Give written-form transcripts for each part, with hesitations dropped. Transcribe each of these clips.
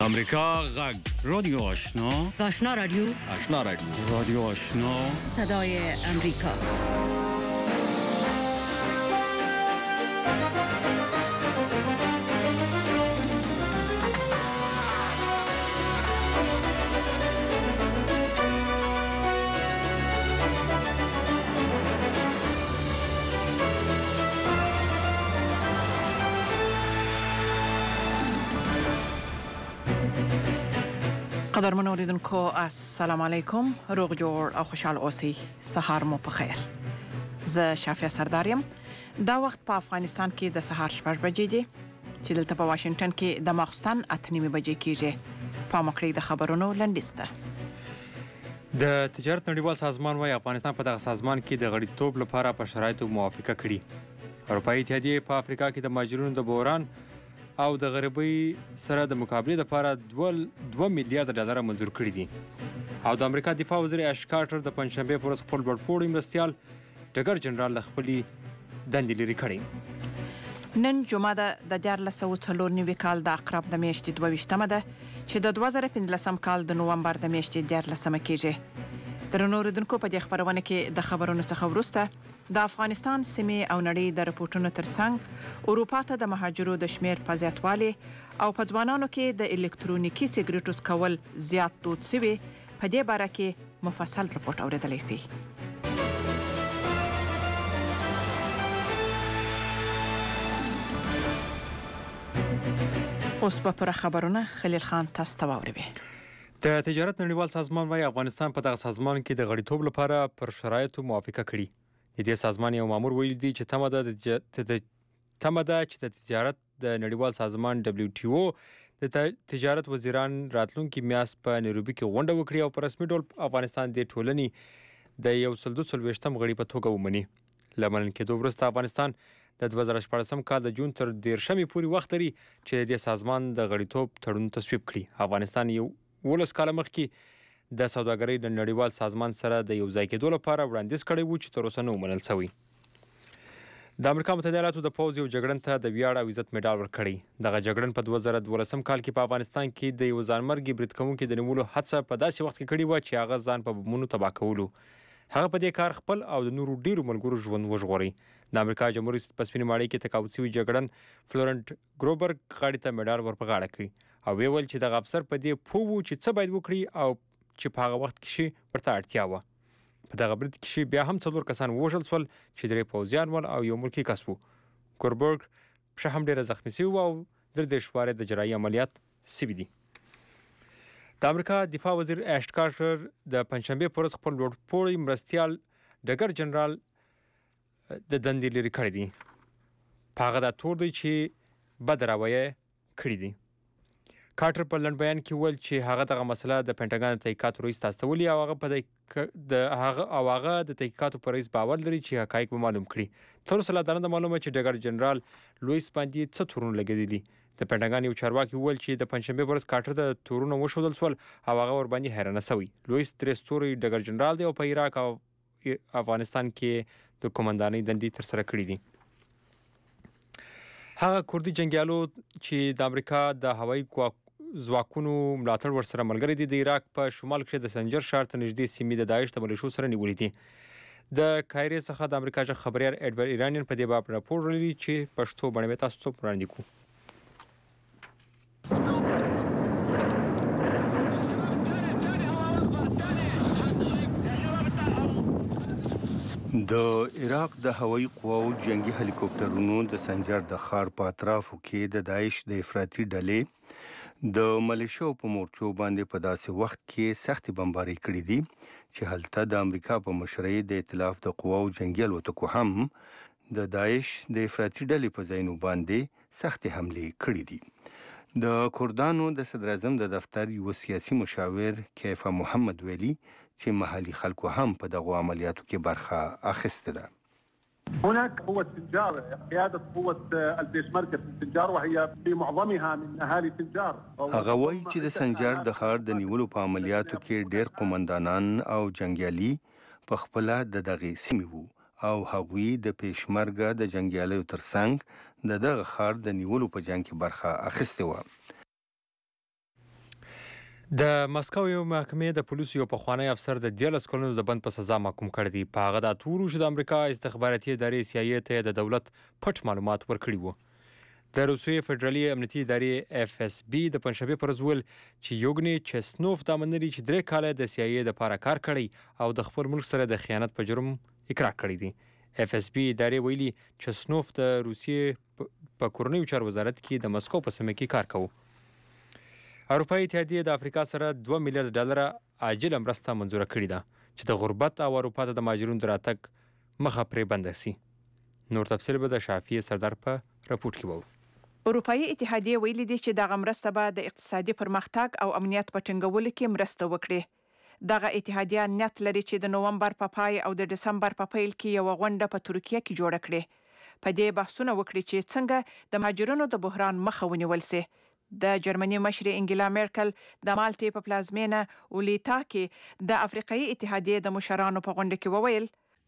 امریکا غږ رادیو آشنا آشنا رادیو رادیو آشنا صدای امریکا. قدرمن اوریدونکو السلام علیکم، روغ جوړ او خوشحال اوسئ. سهار مو په خیر. زه شافیه سرداریم. دا وخت په افغانستان کې د سهار 6 بجې دي چې دلته په واشنگټن کې د ماخستن 8:30 بجې کېږي. په مکړې د خبرونو لنډیسته. د تجارت نړیوال سازمان وايي افغانستان په دغه سازمان کې د غړیتوب لپاره په شرایطو موافقه کړې. اروپایي اتحادیه په افریقا کې د مهاجرینو د بحران او د غریبۍ سره د مقابلې لپاره 2 میلیارډ ډالر منظور کړي دي. او د امریکا دفاع وزیر اش کارټر د پنځشنبه پر ورځ خپل لوړپوړی مرستیال ډګر جنرال له خپلې دندې لرې کړي. نن جمعه د 1494 کال د عقرب د میاشتې 22مه ده چې د 2015 کال د نومبر د میاشتې 14مه کېږي. درنو اوریدونکو، په دې خبرونه کې د خبرونو څخه وروسته د افغانستان سیمې او نړۍ د رپورټونو ترڅنګ اروپا ته د مهاجرو د شمیر په زیاتوالي او په ځوانانو کې د الکترونیکي سیګریټو څکول زیات دود شوي، په دې باره کې مفصل رپورټ اوریدلی شئ. اوس به پر خبرونه خلیل خان تاسو ته واوروي. د تجارت نړیوال سازمان وايي افغانستان په دغه سازمان کې د غړیتوب لپاره پر شرایطو موافقه کړي. د دې سازمان یو مامور ویلي دی چې تمه ده چې د تجارت د نړیوال سازمان WTO د تجارت وزیران راتلونکي میاشت په نیروبي کې غونډه وکړي او په رسمي ډول افغانستان د ټولنې د 142 غړي په توګه ومني. له منل کېدو وروسته افغانستان د 2014 کال د جون تر 13 پورې وخت لري چې د سازمان د غړیتوب تړون تصویب کړي. افغانستان یو 19 کال مخکې د سوداګرۍ د نړیوال سازمان سره د یو ځای کېدو لپاره وړاندیز کړی و چې تر اوسه نه ومنل شوی. د امریکا متحده ایالاتو د پوځ یو جګړن ته د ویاړ او عزت میډال ورکړی. دغه جګړن په 2012 کال کې په افغانستان کې د یو ځانمرګي برید کوونکي د نیولو هڅه په داسې وخت کې کړې وه چې هغه ځان په بمونو تباه کولو. هغه په دې کار خپل او د نورو ډیرو ملګرو ژوند وژغوري. د امریکا جمهوریت په سپینې ماڼۍ کې تقاعد شوي جګړن فلورنټ ګروبرګ غاړې ته میډال ور په غاړه کړ او ویل چې دغه افسر په دې پوه و چې څه باید وکړي او چې په هغه وخت کې ورته اړتیا وه. په دغه برید کې بیا هم 4 کسان ووژل شول چې 3 پوځیان ول او یو ملکي کس و. ګوربرګ پښه هم ډېره زخمي شوې وه او 30 شوارې د جراحي عملیات شوي دي. د امریکا دفاع وزیر اش کارټر د پنځشنبې پر ورځ خپل لوړپوړی مرستیال ډګر جنرال د دندې لرې کړی دي. په هغه دا تور دی چې بد رویه کړې دي. کارټر په لنډ بیان کې وویل چې هغه دغه مسله د پینټاګان د تحقیقاتو رئیس ته استولې او هغه د تحقیقاتو پر رئیس باور لري چې حقایق به معلوم کړي. تر اوسه لا دا نه معلومه چې ډګر جنرال لویس باندې څه تورونه لګېدلي. د پینټاګان یو چارواکي وویل چې د پنځشنبې په ورځ کارټر د تورونه وښودل شول او هغه ورباندې حیرانه شوی. لویس 3 ستوری ډګر جنرال دی او په عراق او افغانستان کې د قومندانۍ دندې ترسره کړې دي. هغه کردي جنګیالو چې د امریکا د هوایي ځواکونو ملاتړ ورسره ملګري دي د عراق په شمال کې د سنجر ښار ته نږدې سیمې د داعش د ملیشو سره نیولې دي. د کایرې څخه د امریکا ژغ خبریال ایډور ایرانین په دې باب راپور لري چې پښتو بڼه به تاسو ته وړاندې کوو. د عراق د هوایي قواو جنگي هلیکوپټرونو د سنجر د ښار په اطرافو کې د داعش د افراطي ډلې د ملیشو په مورچو باندې په داسې وخت کې سختې بمبارۍ کړې دي چې هلته د امریکا په مشرۍ د ائتلاف د قواو جنگي الوتکو هم د داعش د افراطي ډلې په ځایونو باندې سختې حملې کړې دي. د کردانو د صدر اعظم د دفتر یو سیاسي مشاور کیفا محمد ویلي چې محلي خلکو هم په دغو عملیاتو کې برخه اخیسته ده. هناك قوة سنجار، قيادة قوة البيشمركة في سنجار وهي في معظمها من أهالي سنجار. هغه وایي چې د سنجار د ښار د نیولو په عملیاتو کې ډېر قومندانان او جنګیالي په خپله د دغې سیمې وو او هغوی د پیشمرګه د جنګیالیو ترڅنګ د دغه ښار د نیولو په جنګ کې برخه اخیستې وه. د مسکو یو محکمې د پولیسو یو پخوانی افسر د 13 کلونو د بند په سزا محکوم کړی دی. په هغه د اتورو چې د امریکا استخباراتي ادارې CIA ته د دولت پټ معلومات ورکړي وو. د روسیې فدرالي امنیتي ادارې FSB د پنځشنبه پر ورځ ویل چې یوګني چسنوف د منلي چې 3 کاله د CIA د لپاره کار کړی او د خپل ملک سره د خیانت په جرم اقرار کړی دی. FSB ادارې ویلي چسنوف د روسیې په کورنیو چارو وزارت کې د مسکو په سیمه کې کار کوي. اروپایي اتحادیه د افریقا سره $2 میلیارډ عاجله مرسته منظوره کړې ده چې د غربت او اروپا ته د مهاجرینو د راتګ مخه پرې بنده شي. نور تفصیل به د شافعي سردار په راپورټ کې وو. اروپایي اتحادیه ویلي دي چې دغه مرسته به د اقتصادي پرمختګ او امنیت په ټینګولو کې مرسته وکړي. دغه اتحادیه نیت لري چې د نومبر په پای او د دسمبر په پیل کې یو غونډه په ترکیه کې جوړه کړي. په دې بحثونه وکړي چې څنګه د مهاجرینو د بحران مخه ونیول شي. د جرمني مشر انګلا میرکل د مالټې په پلازمینه اولیتا کې د افریقایي اتحادیې د مشرانو په غونډه کې وویل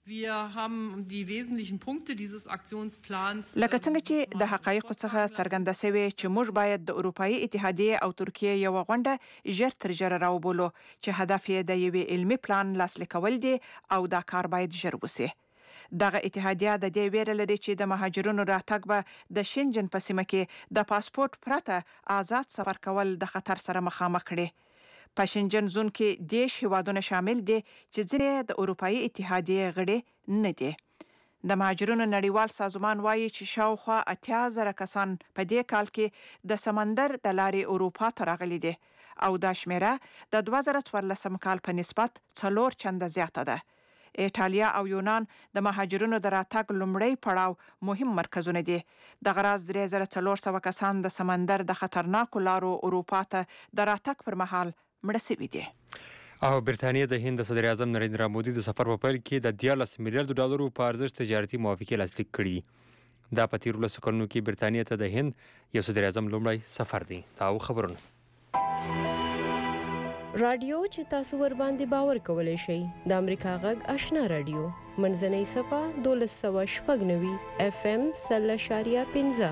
لکه څنګه چې د حقایقو څخه څرګنده شوی چې موږ باید د اروپایي اتحادیې او ترکیه یو غونډه ژر تر ژره راوبولو چې هدف یې د یوې علمي پلان لاسلیک کول دي او دا کار باید ژر وشي. دغه اتحادیه د دې ویره لري چې د مهاجرینو راتګ به د شنجن په سیمه کې د پاسپورت پرته آزاد سفر کول د خطر سره مخامخ کړي. په شنجن زون کې 10 هیوادونه شامل دي چې ځینې د اروپایي اتحادیې غړي نه دي. د مهاجرینو نړیوال سازمان وایي چې شاوخوا 80,000 کسان په دې کال کې د سمندر د لارې اروپا ته راغلي دي او دا شمیره د 2014 کال په نسبت 4 چنده زیاته ده. ایټالیا او یونان د مهاجرینو د راتګ لومړی پړاو مهم مرکزونه دي. د غراز 3400 کسان د سمندر د خطرناکو لارو اروپا ته د راتګ پر مهال مړه شوي دي. او برتانیه د هند د صدر اعظم نریندرا مودي د سفر په پیل کې د $13 میلیارډ په ارزښت تجارتي موافقې لاسلیک کړي. دا په تیرو 10 کلونو کې برتانیه ته د هند یو صدر اعظم لومړی سفر دی. دا خبرونه رادیو چې تاسو ور باندې باور کولای شئ د امریکا غږ آشنا رادیو منځنۍ صفه 1290 FM 0.15.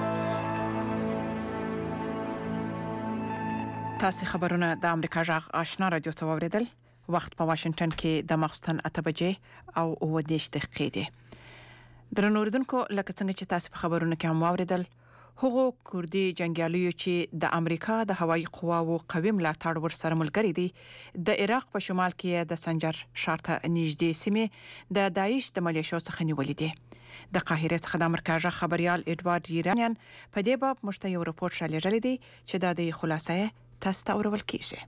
تاسو خبرونه د امریکا غږ آشنا رادیو ته واوریدل. وخت په واشنگټن کې د ماخستن 8 بجې او 9 دقیقې دي. درنو اوریدونکو لکه څنګه چې تاسو په خبرونه کې هم واوریدل هغو کوردي جنگیالیو چې د امریکا د هوایي قواو قوي ملاتړ ورسره ملګري دي د عراق په شمال کې د سنجر ښار ته نږدې سیمې د داعش د ملیشو څخه نیولې دي. د قاهره څخه د امریکا خبريال ایډوارد ایرانیان په دې باب مشته یو رپورټ را لېږلی دی چې د دې خلاصې تاسو ته اورول کیږي.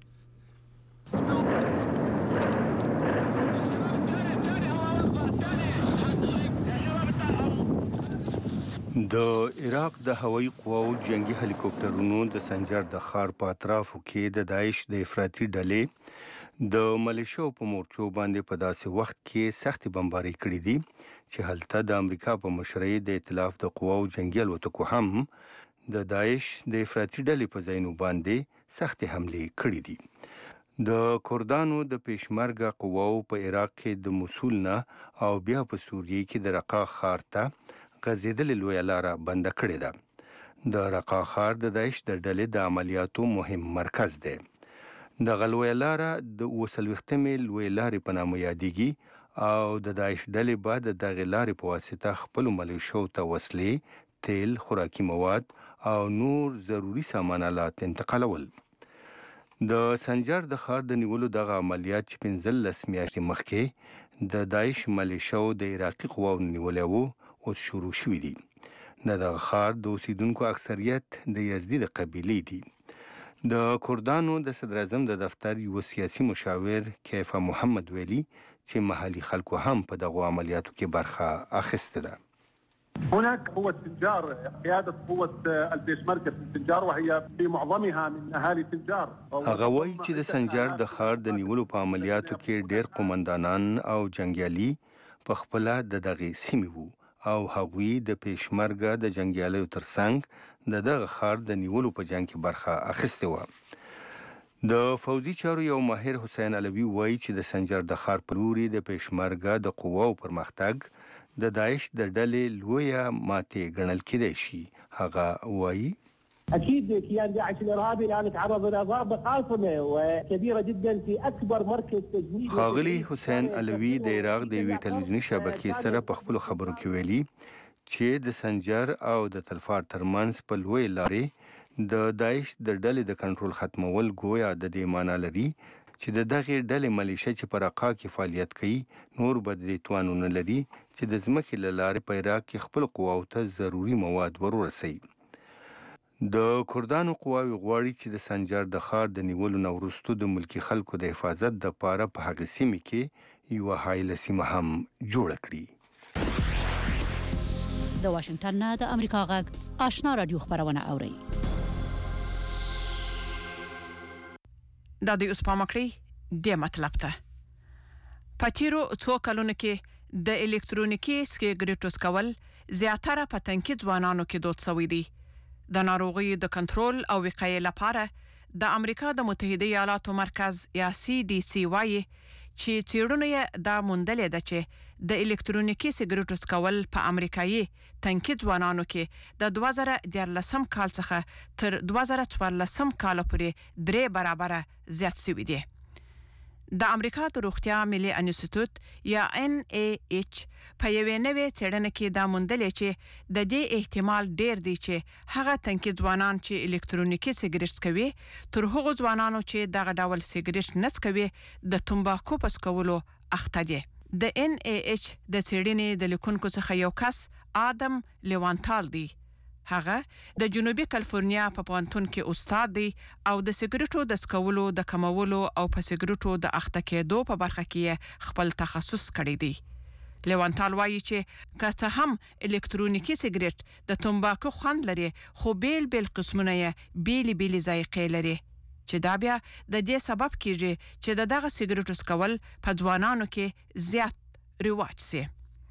د عراق د هوایي قواو جنگي هلیکوپټرونو د سنجر د ښار په اطرافو کې د داعش د افراطي ډلې د ملیشو په مورچو باندې په داسې وخت کې سختي بمباري کړې دي چې هلته د امریکا په مشرۍ د ائتلاف د قواو جنگي الوتکو هم د داعش د افراطي ډلې په ځایونو باندې سختي حملې کړې دي. د کردانو د پېشمرګه قواو په عراق کې د موصول نه او بیا په سوریه کې د رقا ښار ته غزیدلې لویه لاره بنده کړې ده. د رقا ښار د داعش د ډلې د عملیاتو مهم مرکز دی. د غلویه لاره د 28مې لویه لارې په نامه یادېږي او د داعش ډلې بعد د دغه لارې په واسطه خپل ملیشو ته وسلې، تیل، خوراکي مواد او نور ضروري سامانالات انتقالول. د سنجر د ښار د نیولو دغه عملیات چې 15 میاشتې مخکې د داعش ملیشو د عراقي قواو نیولې وو اوس شروع شوي دي. دغه ښار د اوسیدونکو اکثریت د یزدي د قبیلې دي. د کردانو د صدر اعظم د دفتر یو سیاسي مشاور کیفا محمد ویلي چې محلي خلکو هم په دغه عملیاتو کې برخه اخیسته ده. هناك قوة سنجار قيادة قوة البيشمركة في سنجار وهي في معظمها من أهالي سنجار. هغه وایي چې د سنجر د ښار د نیولو په عملیاتو کې ډېر قومندانان او جنگیالي په خپل د دغه سیمې وو او هغوی د پېشمرګه د جنگیالیو ترڅنګ د دغه ښار د نیولو په جنګ کې برخه اخیسته و. د فوزي چارو یو ماهر حسین علوي وایي چې د سنجر د ښار په لوري د پېشمرګه د قواو پرمختګ د داعش د ډلې لویه ماتې ګڼل کېدای شي. هغه وایي اكيد كيان داعش الارهابي الان تعرض الى ضربه قاصمه وكبيره جدا في اكبر مركز تجنيد. خاغلی حسین علوی د عراق د وی ټلویزیونی شبکې سره په خپل خبرو کې ویلي چې د سنجر او د تلفار ترمنځ په لوی لارې د داعش د ډلې د کنټرول ختمول گویا د دې معنی لري چې د دغه ډلې ملیشه چې پر عقا کې فعالیت کوي نور بدلی توانونه لري چې د ځمکې له لارې په عراق کې خپل قواو ته ضروري مواد ورسوي. د کردانو قواوی غواړي چې د سنجر د ښار د نیولو نه وروسته د ملکی خلکو د حفاظت دپاره په هغه سیمه کې یوه هایله سیمه هم جوړه کړي. د واشنگټن نه د امریکا غږ آشنا رادیو خبرونه اوري. دا د اوس په مکړی د مطلب ته پاتیرو څو کلونه کې د الکترونیکي سیګریټو څکول زیاتره په تنکي ځوانانو کې دود شوی دی. د ناروغي د کنټرول او وقایې لپاره د امریکا د متحده ایالاتو مرکز یا CDC وايي چې څېړنه دا موندلې ده چې د الکترونیکي سیګریټو څکول په امریکایي تنکي ځوانانو کې د 2014 کال څخه تر 2014 کال پورې 3 برابره زیات شوی دی. د امریکا د روغتیا ملي انسټیټیوټ یا NIH په یوې نوې څېړنه کې دا موندلې چې د دې احتمال ډېر دی چې هغه تنکي ځوانان چې الکترونیکي سیګریټ څکوي تر هغو ځوانانو چې دغه ډول سیګریټ نه څکوي د تمباکو په څکولو اخته دي. د NIH د څېړنې د لیکونکو څخه یو کس آدم لیوانتال دی. هغه د جنوبي کالیفورنیا په پوهنتون کې استاد دی او د سیګریټو د څکولو د کمولو او په سیګریټو د اخته کېدو په برخه کې خپل تخصص کړی دی. لیوانتال وایي چې که څه هم الکترونیکي سیګریټ د تمباکو خوند لري خو بیل قسمونه یې بیل ذایقې لري چې دا بیا د دې سبب کیږي چې دغه سیګریټو څکول په ځوانانو کې زیات رواج سي.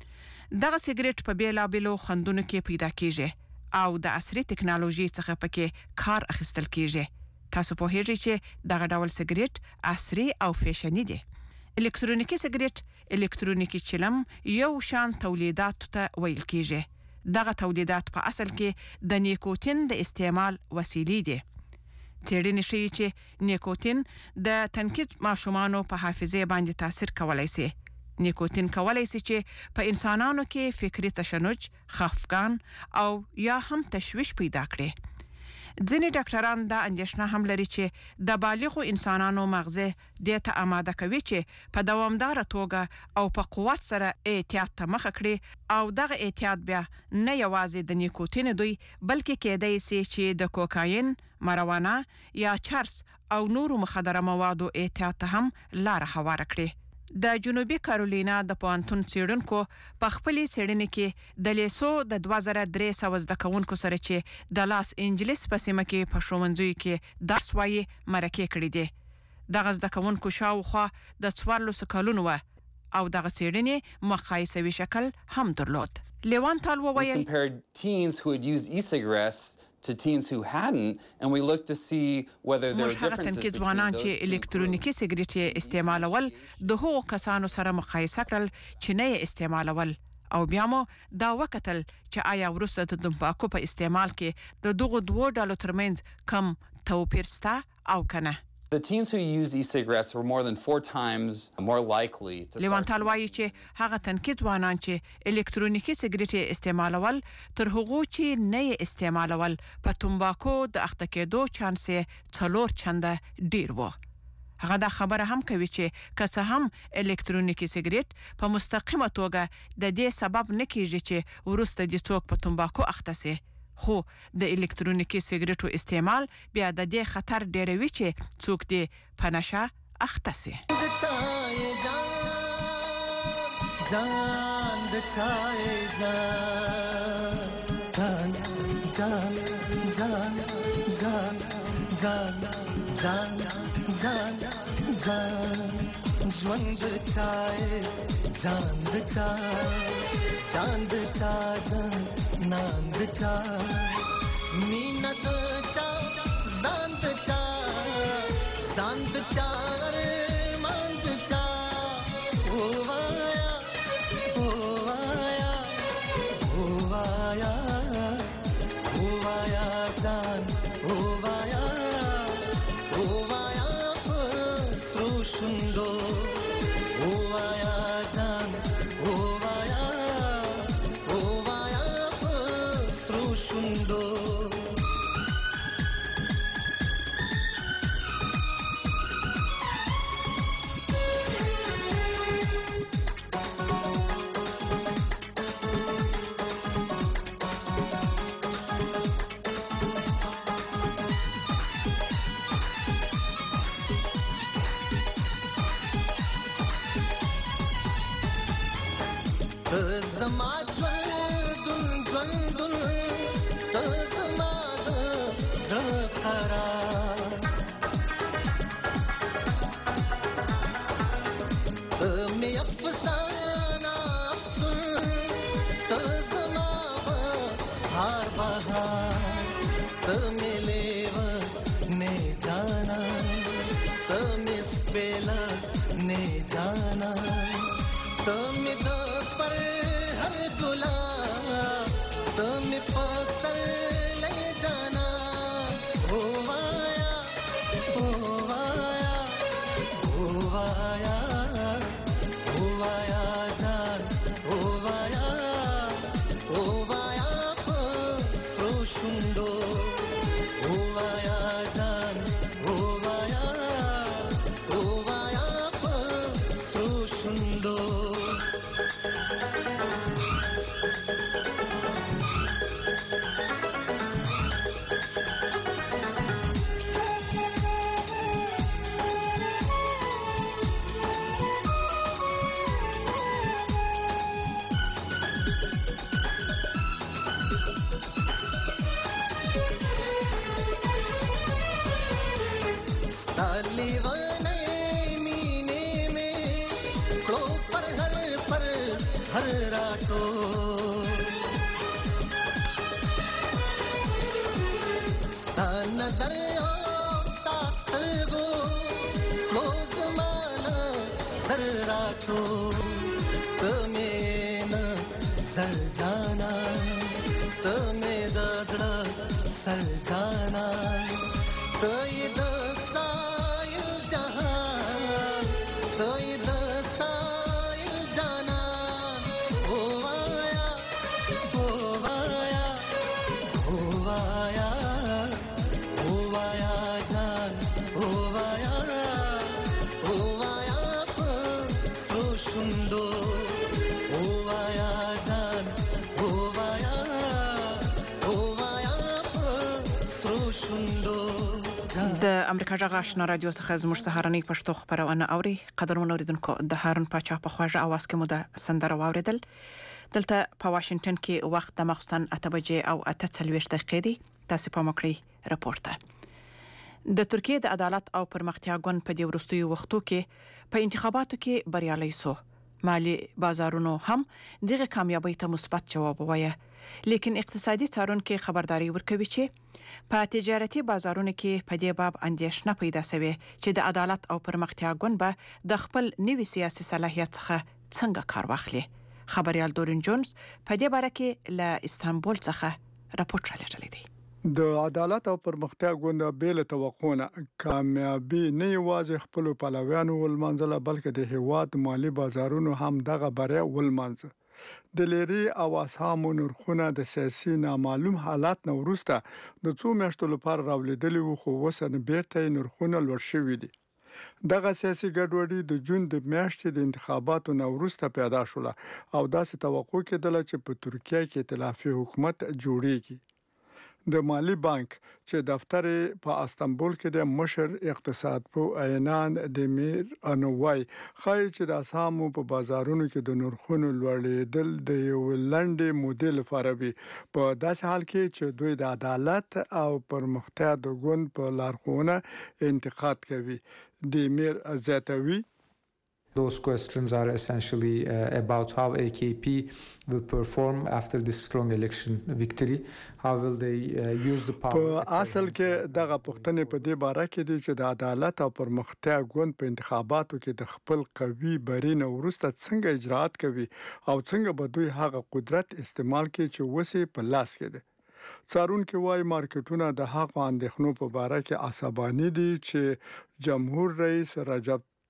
دغه سیګریټ په بیلابیلو خوندونو کې پیدا کیږي او د عصري ټکنالوژي څخه پکې کار اخیستل کیږي. تاسو په هیڅ چې دغه ډول سیګریټ عصري او فیشنی دي. الکترونیکي سیګریټ الکترونیکي چلم یو شان تولیدات ته ویل کیږي. دغه تولیدات په اصل کې د نیکوتین د استعمال وسیلې دي. څېړنې ښیي چې نیکوتین د تنکي ماشومانو په حافظه باندې تاثیر کولای شي. نیکوتین کولای شي چې په انسانانو کې فکری تشنج، خفګان او یا هم تشویش پیدا کړي. ځینې ډاکټران دا اندېښنه هم لري چې د بالغو انسانانو مغزه دې ته آماده کوي چې په دوامداره توګه او په قوت سره احتیاط ته مخه کړي او دغه احتیاط بیا نه یوازې د نیکوتین دوی بلکې کېدای شي چې د کوکاین، مروانه یا چرس او نورو مخدره موادو احتیاط ته هم لار هواره کړي. د جنوبي کارولینا د پوهنتون څېړونکو په خپلې څېړنې کې د لیسو د 2300 زده کوونکو سره چې د لاس انجلس په سیمه کې په ښوونځیو کې درس وایي مرکه کړې دي. دغه زده کوونکو شاوخوا د 14 کلونو وه او دغه څېړنې مقایسوي شکل هم درلود. لیوانتال وویل compared teens who had used e-cigarettes to teens who hadn't, and we looked to see whether there were differences between ځوانان those چې الکترونیکي سیګریټ استعمالول د هغو کسانو سره مقایسه کړل چې نه یې استعمالول او بیا مو دا وکتل چې آیا وروسته د تمباکو په استعمال کې د دغو دوو ډلو ترمنځ کم توپیر شته او کنه. The teens who use e-cigarettes were more than 4 times more likely to لیوانتال وایي چې هغه تنکي ځوانان چې الکترونیکي سیګریټ استعمالول تر هغو چې نه یې استعمالول په تمباکو د اخته کېدو چانس 4 چنده ډیر و. هغه دا خبره هم کوي چې که څه هم الکترونیکي سیګریټ په مستقیمه توګه د دې سبب نه کیږي چې وروسته د څوک په تمباکو اخته سي، خو د الکترونیکي سیګریټو استعمال بیا د دې خطر ډیروي چې څوک دې په نشه اخته سي. ژوند چای جاند چا ناند چا مینت چا زاند چا ماند چا هوایا جان শুন্ডো ও আয়া জান ও আয়া শ্রু শুন্ডো زما ژوندون ته زما د زړه قرار ته مې افسانه افسون ته زما بهار بهار ته مې لیونې جانا ته مې سپېله نه جانا ته مې د پر हर गुला तुम पसर ले जाना हो आया हो आया हो आया हो आया जान हो आया सो शुंडो हो आया जान हो आया सो शुंडो हर रातो sta nazar sta stargo close mana zarrato tame na sar jana tame da zra sar jana to ye da sail jahan to ye da sail jana د امریکا جغ آشنا رادیو څخه زموږ سهارنۍ پښتو خبرونه اوري قدرمن اوریدونکو د هارون پاچا په خواږه اواز کې مو د سندره واوریدل دلته په واشنگټن کې وخت د مخستان 8 بجې او 48 دقیقې دی تاسو په مکري راپورته د ترکیه د عدالت او پرمختیا ګوند په دې ورستیو وختو کې په انتخاباتو کې بریالي سو مالی بازارونو هم دغه کامیابی ته مثبت جواب وایي لیکن اقتصادي څارونکو خبرداري ورکوي چې په تجارتي بازارونو کې په دې باب اندېښنه پیدا شوه چې د عدالت او پرمختیا ګوند به د خپل نوي سیاسي صلاحیت څخه څنګه کار واخلي خبريال دورین جونز په دې باره کې له استانبول څخه راپورټ راغلی دی د عدالت او پرمختیا ګوند بیل توقعونه کامیابی نه یوازې خپل پلویانو ولمنځله بلکې د هیواد مالی بازارونو هم دغه بریا ولمنځه د لری او اسهامو نرخونه د سیاسي نامعلوم حالات نو وروسته د څو میاشتو لپاره راولېدلی وو خو وسنه بیرته نرخونه لوړ شوي دي دغه سیاسي ګډوډي د جون د میاشتې د انتخاباتو نو وروسته پیدا شوه او داسې توقع کېدله چې په ترکیه کې ائتلافي حکومت جوړیږي د مالی بانک چې دفتر په استانبول کې د مشر اقتصاد په عینان د میر انوای خای چې د اسهامو په بازارونو کې د نرخونو لوړېدل د یو لنډې مودې لپاره وي په داسې حال کې چې دوی د عدالت او پرمختیا د ګوند په لارښوونه انتقاد کوي د میر زیاتوي Those questions are essentially about how AKP will perform after this strong election victory. How will they use the power? په اصل کې دغه پوښتنې په دې باره کې دي چې د عدالت او پرمختیا ګوند په انتخاباتو کې د خپل قوي برینه وروسته څنګه اجرات کوي او څنګه به دوی هغه قدرت استعمال کوي چې وسې په لاس کې دي. څارونکو وايي مارکیټونه د هغو اندېښنو په باره کې عصباني دي چې جمهور رئیس رجب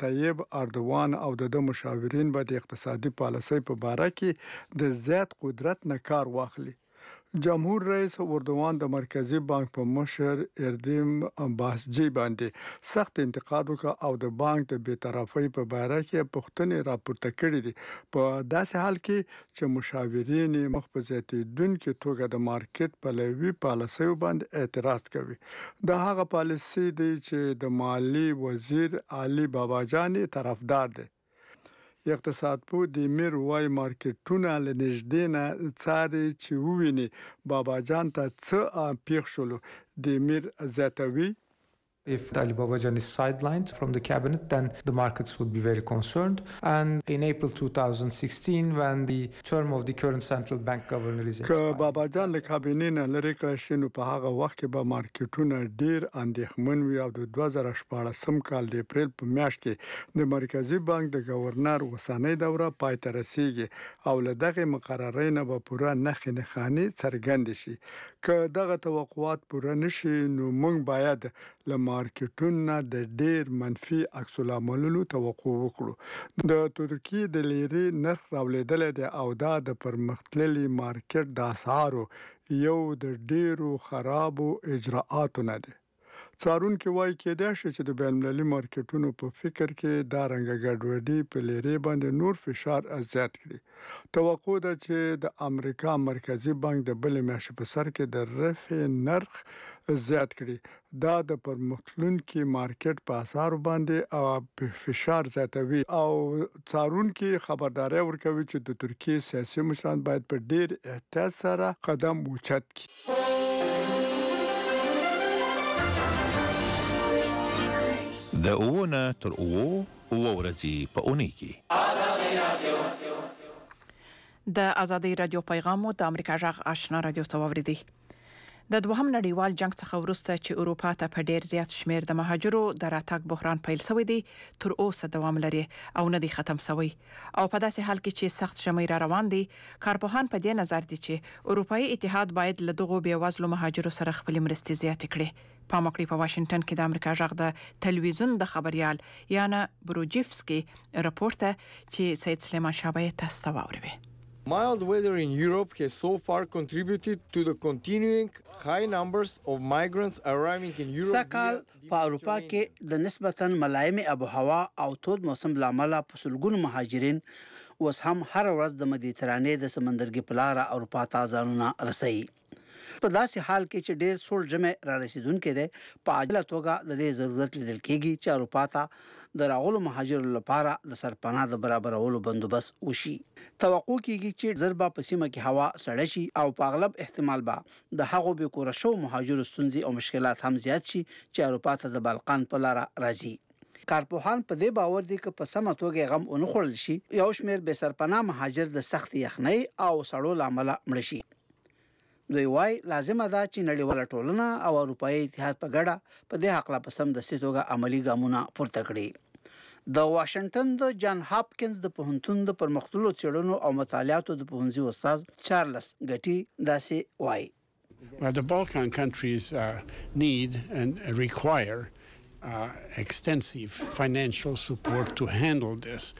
طیب اردوان او د مشاورین به د اقتصادي پالیسۍ په باره کې د زیات قدرت نه کار واخلي. جمهور رئیس اردوان د مرکزی بانک په مشر اردیم باسجی باندې سخت انتقاد وکړ او د بانک د بی‌طرفۍ په باره کې پوښتنې راپورته کړې دي په داسې حال کې چې مشاورین مخ په زیاتېدونکو توګه د مارکیټ په لوی پالیسیو باندې اعتراض کوي. د هغه پالیسي دی چې د مالی وزیر علي باباجان طرفدار دی. اقتصاد پوه د میر وای مارکیټونه لنږدې نه څاري چې وویني باباجان ته څه پیښ شول. د میر زیاتوي If Ali Babajan is sidelined from the cabinet, then the markets would be very concerned. And in April 2016, when the term of the current central bank governor is expired. که باباجان له کابینې نه لرې کړل شي نو په هغه وخت کې به مارکیټونه ډیر اندېښمن وي او د 2014 کال د اپریل په میاشت کې د مرکزی بانک د گورنر اوسنۍ دوره پای ته رسیږي او له دغه مقررې نه به پوره نښې نښانې څرګند شي. که دغه توقعات پوره نشي نو موږ باید له مارکیټونو د ډیر منفي عکس العملونو توقع وکړو. د ترکیې د لیرې نرخ راولېدل دي او دا د پرمختللي مارکیټ د اسعارو یو د ډیرو خرابو اجراءاتو نه دي. څارونکي وایي کېدای شي چې د بین‌المللي مارکیټونو په فکر کې دا رنګه ګډوډي په لیرې باندې نور فشار زیات کړي. توقع ده چې د امریکا مرکزی بانک د بلې میاشتې په سر کې د رفع نرخ زیات کړي. دا د پرمختلونکي مارکیټ په اسعارو باندې فشار زیاتوي او څارونکي خبرداري ورکوي چې د ترکیې سیاسي مشران باید په ډیر احتیاط سره قدم اوچت کړي. د اوونه تر اوو ورځې په اونۍ کې د ازادي رادیو پیغام د امریکا جغ آشنا رادیو څووريدي. د دوهم نړیوال جنگ څخه وروسته چې اروپا ته په ډیر زیات شمیر د مهاجرو د راتګ بحران پیل شوی دی تر اوسه دوام لري او نه دی ختم شوی او په داسې حال کې چې سخت شمیر را روان دي کارپوهان په دې نظر دي چې اروپאי اتحاد باید له دغو بیوازلو مهاجرو سره خپل مرستې زیات کړي. پامکړی په واشنگټن کې د امریکا جغ د تلویزیون د خبريال یانا بروجیفسکی راپورټ چې سید سلیمان شابه تاسو ته واوروي. Mild weather in Europe has so far contributed to the continuing high numbers of migrants arriving in Europe. سکهال په اروپا کې د نسبتاً ملایم آب و هوا او تود موسم لامل په سلګونو مهاجرین اوس هم هر ورځ د مدیترانې د سمندرګي په لار اروپا ته ځانونه رسوي. په داسې حال کې چې ډېر سوړ ژمی را رسیدونکې ده په عاجله توګه د دې ضرورت لیدل کېږي چې اروپا ته د راغلو مهاجرو لپاره د سرپناه د برابرولو بندوبست وشي. توقع کېږي چې ضربه په سیمه کې هوا سړه شي او په اغلب احتمال به د هغو به کور شو مهاجرو ستونزې او مشکلات هم زیات شي چې اروپا ته د بالقان په لار راځي. کارپوهان په دې باور دي چې په سمه توګه غم اون خړل شي یو شمیر به سرپناه مهاجر د سخت یخنۍ او سړو لامل مړ شي. دوی وايي لازمه ده چې نړیواله ټولنه او اروپאי اتحاد په ګډه په دې حق لا پسم د ستوګه عملی ګامونه پورته کړي. د واشنگټن د جان هاپکینز د پوهنتون د پرمختللو څېړنو او مطالعاتو د پوهنځي استاد چارلز ګټي داسې وايي. The Balkan countries need and require extensive financial support to handle this.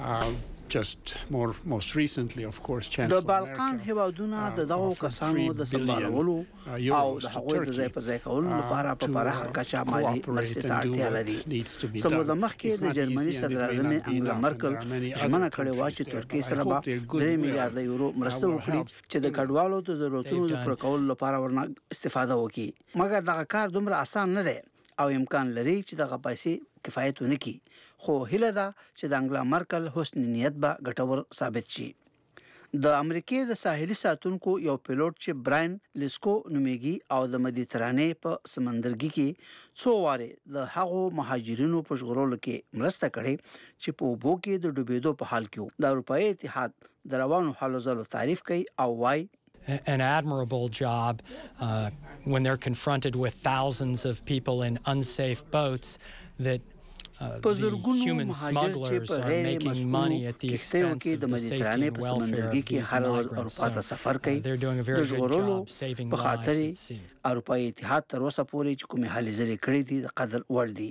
Most recently, of course, Chancellor د بالقان هیوادونه د دغو کسانو د سمبالولو او د هغوی د ځای په ځای کولو لپاره په پراخه کچه مالي مرستې ته اړتیا لري. سموده مخکې د جرمني صدراعظم انګلا مرکل ژمنه کړې وه چې ترکیې سره به 3 میلیارډ یورو مرسته وکړي چې د کډوالو د ضرورتونو د پوره کولو لپاره ورنه استفاده وکړي. مګر دغه کار دومره اسان نه دی او امکان لري چې دغه پیسې کفایت ونه کړي. خو هیله ده چې د انګلا مرکل حسن نیت به ګټور ثابت شي. د امریکای د ساحلي ساتونکو یو پیلوټ چې براین لیسکو نومیږي او د مدیترانې په سمندرګي کې څو واره د هغو مهاجرینو په ژغورلو کې مرسته کړې چې په اوبو کې د ډوبېدو په حال کې د اروپאי اتحاد د روانو حالو زلو تعریف کوي او وايي an admirable job when they're confronted with thousands of people in unsafe boats that the human smugglers are making money at the expense of the safety and welfare of these migrants. So they're doing a very good job saving lives, it seems. اروپאי اتحاد تر اوسه پورې چې کومې هلې ځلې کړې دي د قدر وړ دي.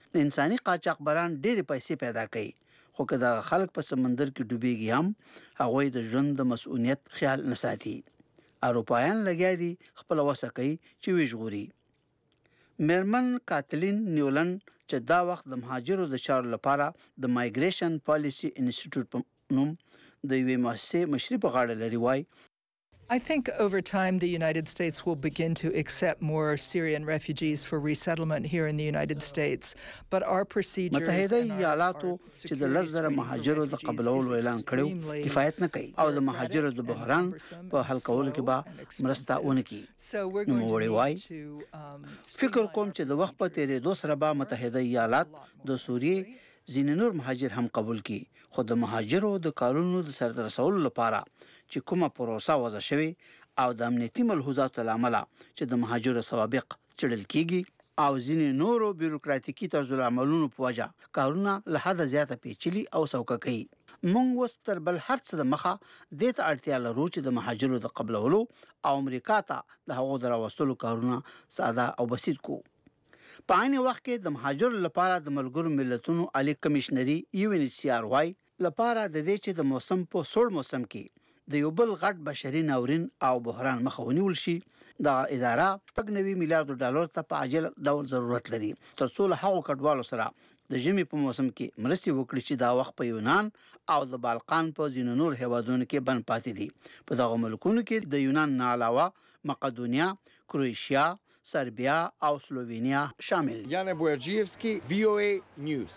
انساني قاچاقبران ډېرې پیسې پیدا کوي خو که د خلک په سمندر کې ډوبېږي هم هغوی د ژوند د مسؤلیت خیال نه ساتي. اروپایان لګیا دي خپل وسه کوي چې وژغوري. میرمن کاتلین نیولن چې دا وخت د مهاجرو د چارو لپاره د مایګریشن پالیسي انسټیټیوټ په نوم د یوې مؤسسې مشري په غاړه لري وایي I think over time the United States will begin to accept more Syrian refugees for resettlement here in the United States. But our procedures متحده ایالاتو چې د 10,000 مهاجرو د قبولولو اعلان کړو کفایت نه کوي او د مهاجرو د بحران په حل کولو کې به مرسته ونه کوي. نوموړی وایي فکر کوم چې د وخت په تیریدو سره به متحده ایالات د سوریې ځینې نور مهاجر هم قبول کړي خو د مهاجرو د کارونو د سرته رسولو لپاره چې کومه پروسه وضع شوې او د امنیتي ملحوظاتو له امله چې د مهاجرو سوابق څېړل کیږي او ځینې نورو بیروکراتیکي طرزالعملونو په وجه کارونه له حده زیاته پیچلي او سوکه کوي. موږ اوس تر بل هر څه د مخه دې ته اړتیا لرو چې د مهاجرو د قبلولو او امریکا ته د هغو د راوستلو کارونه ساده او بسیط کړو. په عین وخت کې د مهاجرو لپاره د ملګرو ملتونو عالی کمشنري UNHCR وايي لپاره د دې چې د موسم په سوړ موسم کې د یو بل غټ بشري ناورین او بحران مخه ونیول شي دا اداره $9 میلیارډ ته په عاجل ډول ضرورت لري ترڅو له هغو کډوالو سره د ژمي په موسم کې مرستې وکړي چې دا وخت په یونان او د بالقان په ځینو نور هیوادونو کې بند پاتې دي. په دغه ملکونو کې د یونان نه علاوه مقدونیا، کروشیا، سربیا او سلووینیا شامل. یانه بویرجیفسکی VOA نیوز.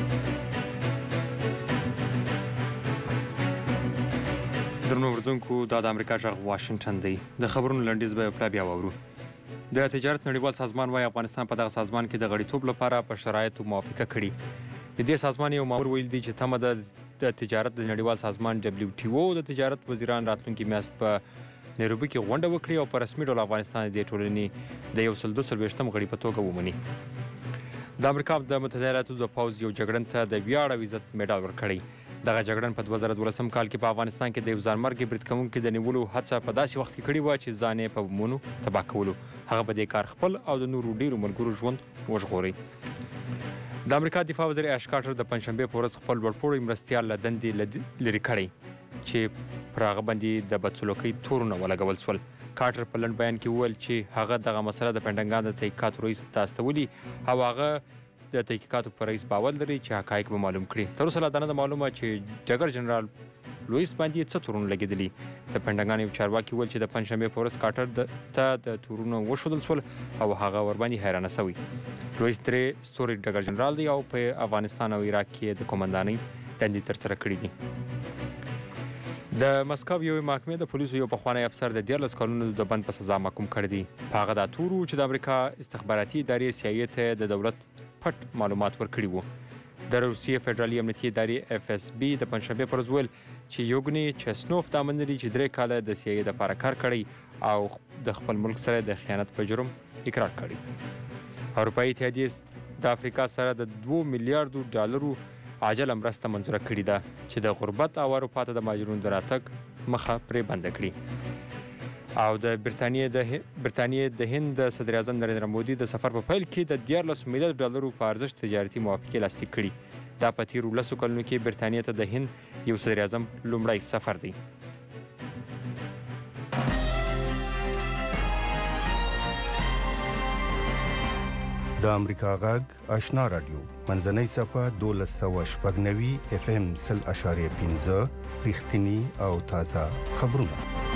درنو اردوونکو دا د امریکا غږ واشنگټن دی. د خبرونو لنډیز به پلا بیا واورو. د تجارت نړیوال سازمان وايي افغانستان په دغه سازمان کې د غړیتوب لپاره په شرایطو موافقه کړې. د دې سازمان یو مامور ویل دی چې تمه د تجارت د نړیوال سازمان WTO د تجارت وزیران راتلونکي میاشت په نیروبي کې غونډه وکړي او په رسمي ډول افغانستان د ټولنې د 142 غړي په توګه ومني. د امریکا د متحده ایالاتو د پوځ یو جګړن ته د ویاړ او عزت میډال ورکړی. دغه جګړن په 2012 کال کې په افغانستان کې د یو ځانمرګي برید کوونکي د نیولو هڅه په داسې وخت کې کړې وه چې ځان یې په بمونو تباه کولو. هغه په دې کار خپل او د نورو ډیرو ملګرو ژوند وژغوري. د امریکا دفاع وزیر اش کارټر د پنځشنبې په ورځ خپل لوړپوړی مرستیال له دندې لرې کړی چې پر هغه باندې د بدسلوکۍ تورونه ولګول شول. کارټر په لنډ بیان کې وویل چې هغه دغه مسله د پنټاګان د تحقیقاتو رئیس ته استولي او هغه د تحقیقاتو پر رئیس باور لري چې حقایق به معلوم کړي. تر اوسه لا دا نه معلومه چې ډګر جنرال لویس باندې څه تورونه لګېدلي. د پنټاګان یو چارواکي وویل چې د پنځشنبې په ورځ کارټر ته د تورونه وښودل شول او هغه ورباندې حیرانه شوی. لویس 3 ستوري ډګر جنرال دی او په افغانستان او عراق کې د قومندانۍ دندې ترسره کړې دي. د مسکو یوې محکمې د پولیسو یو پخوانی افسر د 14 کلونو د بند په سزا محکوم کړی دی. په هغه دا تور و چې د امریکا استخباراتي ادارې CIA ته د دولت پټ معلومات ورکړي وو. د روسیې فدرالي امنیتي ادارې FSB د پنځشنبې پر ورځ ویل چې یوګني چسنوف دا امن لري چې 3 کاله د CIA لپاره کار کړی او د خپل ملک سره د خیانت په جرم اقرار کړی. اروپایي اتحادیې د افریقا سره د $2 میلیارډ عاجله مرسته منظوره کړې ده چې د غربت او اروپا ته د مهاجرونو د راتګ مخه پرې بنده کړي. او د برتانیې د هند د صدر اعظم نریندرا مودي د سفر په پیل کې د $14 میلیارډ په ارزښت تجارتي موافقې لاسلیک کړي. دا په تیرو 10 کلونو کې برتانیې ته د هند یو صدر اعظم لومړی سفر دی. د امریکا غږ آشنا رادیو منځنۍ صفه 1290 FM 0.5 رښتینی او تازه خبرونه.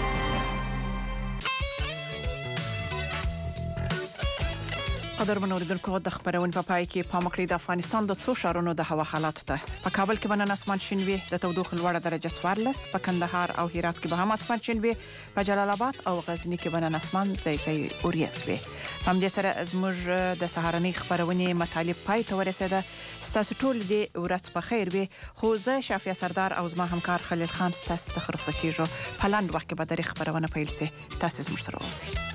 قدرمن اوریدونکو د خبرونې په پای کې پام وکړئ د افغانستان د څو ښارونو د هوا حالات ته. په کابل کې به نن اسمان شین وي، د تودوخې لوړه درجه 14، په کندهار او هرات کې به هم اسمان شین وي، په جلال آباد او غزنی کې به نن اسمان ځای ځای اوریت وي. همدې سره زموږ د سهارنۍ خبرونې مطالب پای ته ورسېده. ستاسو ټول دې ورځ په خیر وي. خو زه شافیه سردار او زما همکار خلیل خان ستاسو څخه رخصت کیږو. په لاندې وخت کې به د خبرونه پیل شي. تاسو زموږ سره اوسئ.